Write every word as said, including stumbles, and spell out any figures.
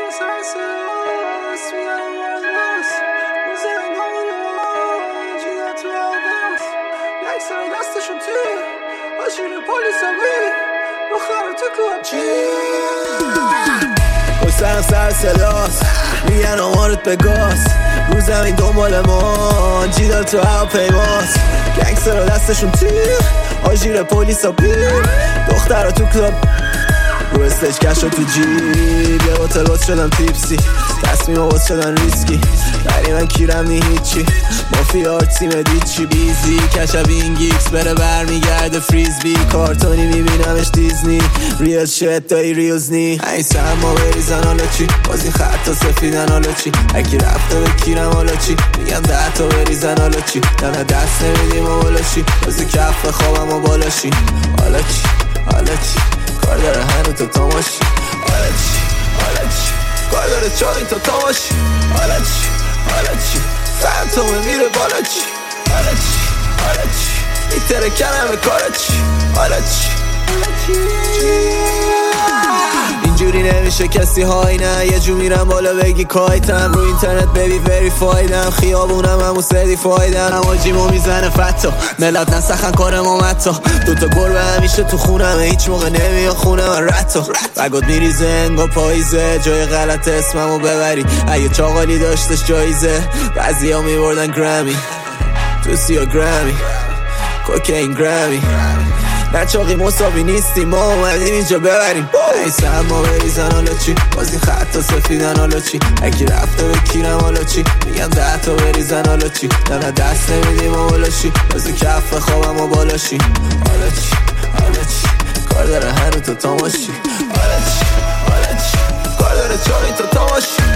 دستشون تیر آشیر پلیس بی بخواه تو کلاب چی سرم سر صداست میگن آمارت به گاز رو زمین دنبال ما جیدال تو هواپیماست گنگستر رو دستشون تیر آژیر پلیس ها پیر دختر رو تو کلاب رو استیج کش رو تو جیب یه باتل باز شدم تیپسی تصمیم ها باز شدن ریسکی بری من کیرم نی هیچی مافیا تیم دیچی بیزی کشب این گیکس بره برمیگرده فریزبی کارتونی میبینمش دیزنی ریل شت دایی ریوز نی این سهم ما بریزن حالا چی باز این خط تا سفیدن حالا چی اکی رفته به کیرم حالا چی میگن ده تا بریزن حالا چی نه دست نمیدیم و بالا چی باز کف خوابم و بالا چی حالا چی حالا چی کار داره هنو تو تماشی حالا چی حالا چی کار داره چاری تو تماشی حالا چی حالا چی فانتومه میره بالا چی حالا چی حالا چی میتره کنمه کارا چی حالا چی حالا چی اینجوری نمیشه کسی های نه یه جو میرم بالا بگی کایتم رو اینترنت ببی وریفایدم خیابونم همون سردیفایدم اما جیمو میزنه فتا ملت نسخن کار ما متا دوتا گربه همیشه تو خونمه هیچ موقع نمیان خونه من رتا بگاد میریزه انگا پاییزه جای غلط اسممو ببری اگه چاقالی داشتش جایزه بعضی ها میبردن گرامی تو سیا گرامی کوکین گرامی نه چاقی مصابی نیستیم ما اومدیم اینجا ببریم این سهم ما بریزن حالا چی باز این خط تا سفیدن حالا چی اکی رفته به کیرم حالا چی میگن ده تا بریزن حالا چی نه دست نمیدیم و بالا چی باز کف خوابم و بالا چی حالا چی حالا چی کار داره هنو تو تماشی حالا چی حالا چی کار داره چاقی تو تماشی